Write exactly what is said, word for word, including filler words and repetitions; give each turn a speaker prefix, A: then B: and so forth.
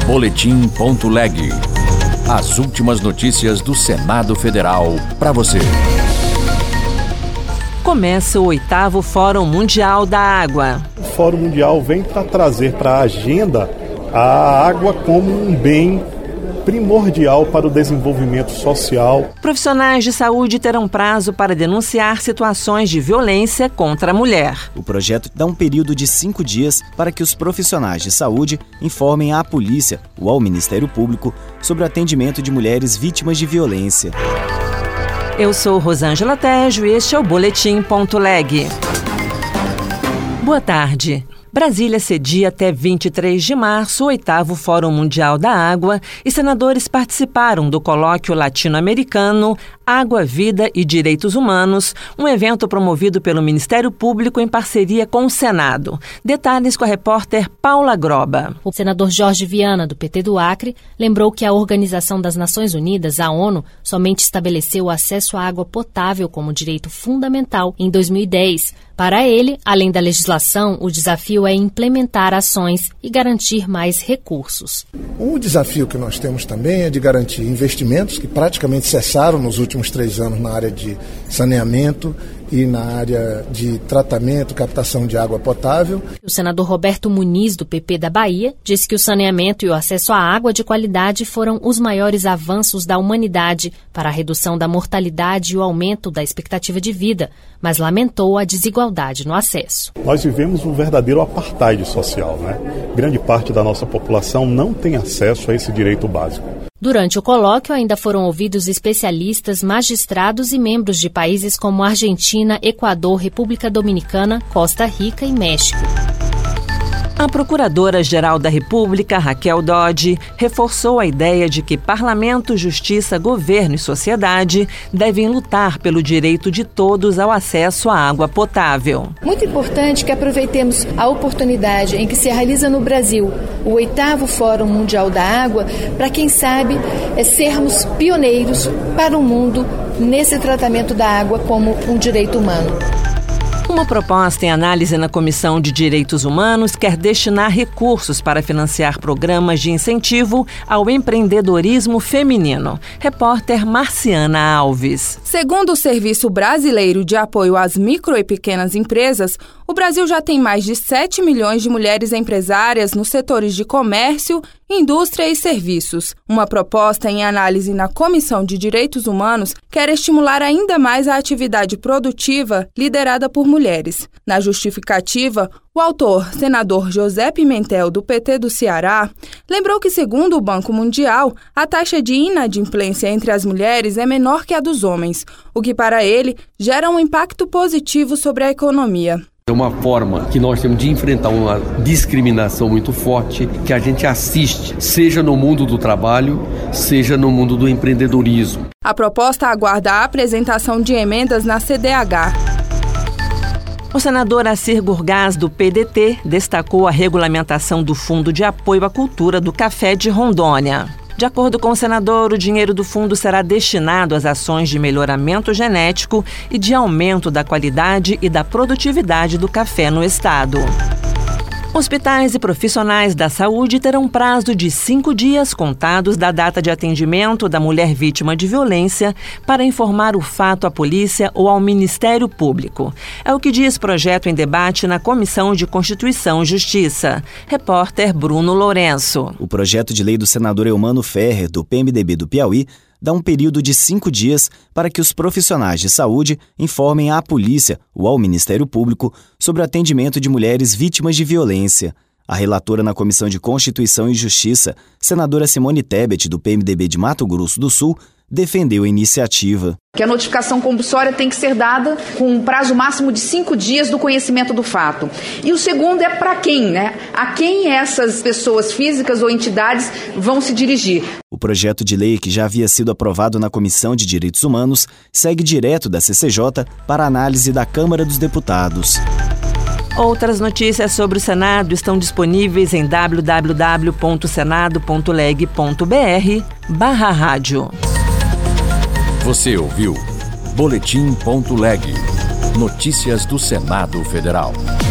A: Boletim ponto leg. As últimas notícias do Senado Federal para você.
B: Começa o oitavo Fórum Mundial da Água.
C: O Fórum Mundial vem para trazer para a agenda a água como um bem primordial para o desenvolvimento social.
B: Profissionais de saúde terão prazo para denunciar situações de violência contra a mulher.
D: O projeto dá um período de cinco dias para que os profissionais de saúde informem à polícia ou ao Ministério Público sobre o atendimento de mulheres vítimas de violência.
B: Eu sou Rosângela Tejo e este é o Boletim ponto leg. Boa tarde. Brasília cedia até vinte e três de março o oitavo Fórum Mundial da Água e senadores participaram do colóquio latino-americano Água, Vida e Direitos Humanos, um evento promovido pelo Ministério Público em parceria com o Senado. Detalhes com a repórter Paula Groba.
E: O senador Jorge Viana, do P T do Acre, lembrou que a Organização das Nações Unidas, a ONU, somente estabeleceu o acesso à água potável como direito fundamental em dois mil e dez. Para ele, além da legislação, o desafio é implementar ações e garantir mais recursos.
F: Um desafio que nós temos também é de garantir investimentos que praticamente cessaram nos últimos três anos na área de saneamento e na área de tratamento, captação de água potável.
E: O senador Roberto Muniz, do P P da Bahia, disse que o saneamento e o acesso à água de qualidade foram os maiores avanços da humanidade para a redução da mortalidade e o aumento da expectativa de vida, mas lamentou a desigualdade no acesso.
C: Nós vivemos um verdadeiro apartheid social, né? Grande parte da nossa população não tem acesso a esse direito básico.
E: Durante o colóquio, ainda foram ouvidos especialistas, magistrados e membros de países como Argentina, Equador, República Dominicana, Costa Rica e México.
B: A Procuradora-Geral da República, Raquel Dodge, reforçou a ideia de que parlamento, justiça, governo e sociedade devem lutar pelo direito de todos ao acesso à água potável.
G: Muito importante que aproveitemos a oportunidade em que se realiza no Brasil o oitavo Fórum Mundial da Água para, quem sabe, é sermos pioneiros para o mundo nesse tratamento da água como um direito humano.
B: Uma proposta em análise na Comissão de Direitos Humanos quer destinar recursos para financiar programas de incentivo ao empreendedorismo feminino. Repórter Marciana Alves.
H: Segundo o Serviço Brasileiro de Apoio às Micro e Pequenas Empresas, o Brasil já tem mais de sete milhões de mulheres empresárias nos setores de comércio, indústria e serviços. Uma proposta em análise na Comissão de Direitos Humanos quer estimular ainda mais a atividade produtiva liderada por mulheres. Na justificativa, o autor, senador José Pimentel, do P T do Ceará, lembrou que, segundo o Banco Mundial, a taxa de inadimplência entre as mulheres é menor que a dos homens, o que, para ele, gera um impacto positivo sobre a economia.
I: É uma forma que nós temos de enfrentar uma discriminação muito forte que a gente assiste, seja no mundo do trabalho, seja no mundo do empreendedorismo.
H: A proposta aguarda a apresentação de emendas na C D H.
B: O senador Assir Gurgás, do P D T, destacou a regulamentação do Fundo de Apoio à Cultura do Café de Rondônia. De acordo com o senador, o dinheiro do fundo será destinado às ações de melhoramento genético e de aumento da qualidade e da produtividade do café no estado. Hospitais e profissionais da saúde terão prazo de cinco dias contados da data de atendimento da mulher vítima de violência para informar o fato à polícia ou ao Ministério Público. É o que diz projeto em debate na Comissão de Constituição e Justiça. Repórter Bruno Lourenço.
D: O projeto de lei do senador Eumano Ferrer, do P M D B do Piauí, dá um período de cinco dias para que os profissionais de saúde informem à polícia ou ao Ministério Público sobre o atendimento de mulheres vítimas de violência. A relatora na Comissão de Constituição e Justiça, senadora Simone Tebet, do P M D B de Mato Grosso do Sul, defendeu a iniciativa.
J: Que a notificação compulsória tem que ser dada com um prazo máximo de cinco dias do conhecimento do fato. E o segundo é para quem, né? A quem essas pessoas físicas ou entidades vão se dirigir.
D: O projeto de lei, que já havia sido aprovado na Comissão de Direitos Humanos, segue direto da C C J para análise da Câmara dos Deputados.
B: Outras notícias sobre o Senado estão disponíveis em w w w ponto senado ponto leg ponto b r barra rádio.
A: Você ouviu Boletim ponto leg. Notícias do Senado Federal.